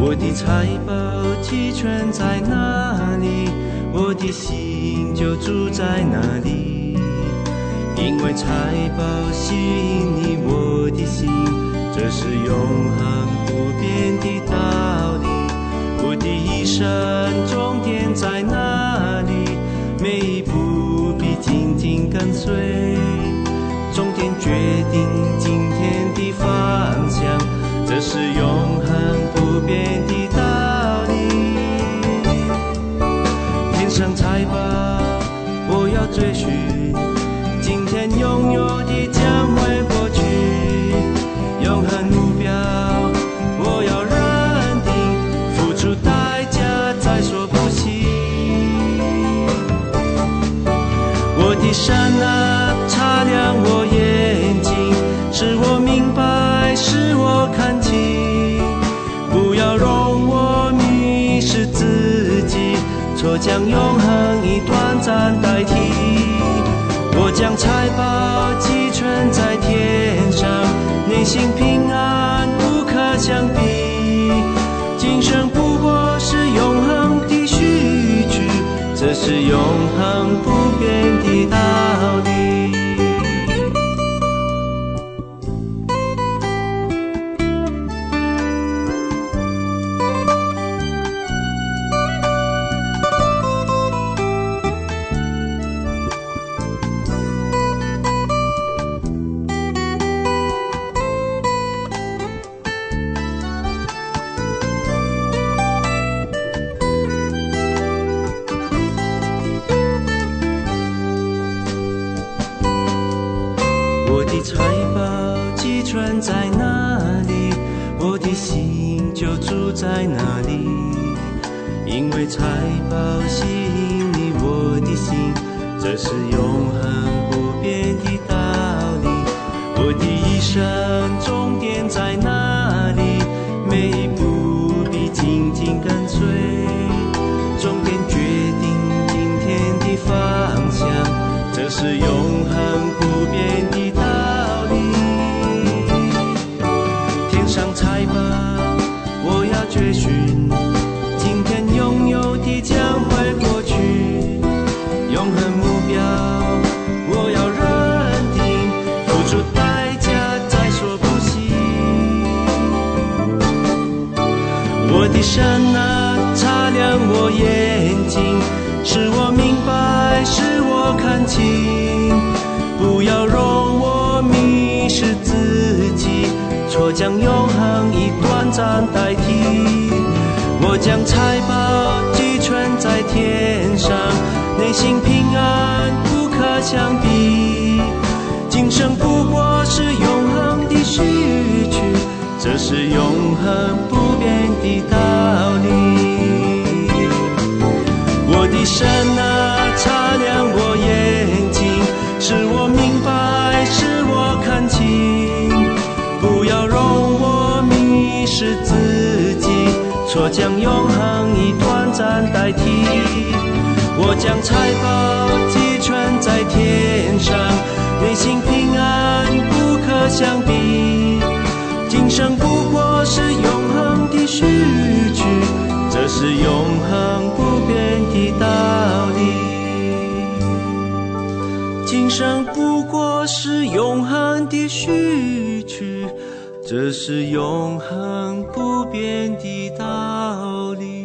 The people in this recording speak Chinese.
我的财宝积存在哪里，我的心就住在哪里。因为财宝吸引你我的心，这是永恒不变的道理。我的一生终点在哪里，每一步必紧紧跟随，终点决定今天的方向，这是永恒不变的道理。天上财宝我要追寻，今天拥有的将会过去，永恒目标我要认定，付出代价在所不惜。我的神啊，擦亮我眼睛，使我明白，使我看清，不要容我迷失自己，错将永恒以短暂代替。我将财宝积存在天上，内心平安不可相比，今生不过是永恒的序曲，这是永恒不变的道理。我的财宝积存在哪里，我的心就住在哪里。因为财宝吸引你我的心，这是永恒不变的道理。我的一生终点在哪里，每一步必紧紧跟随，终点决定今天的方向，这是永恒不变的道理。天上财宝我要追寻，今天拥有的将会过去，永恒目标我要认定，付出代价在所不惜。我的神啊，擦亮我眼睛，使我明白，使我看清，不要容我迷失自己，错将永恒以短暂代替。我将财宝积存在天上，内心平安不可相比，今生不过是永恒的序曲，这是永恒不变的道理。我的神啊，擦亮我眼睛，使我明白，使我看清，不要容我迷失自己，错将永恒以短暂代替。我将财宝积存在天上，内心平安不可相比，今生不过是永恒的序曲，这是永恒不变的道理。今生不过是永恒的序曲，这是永恒不变的道理。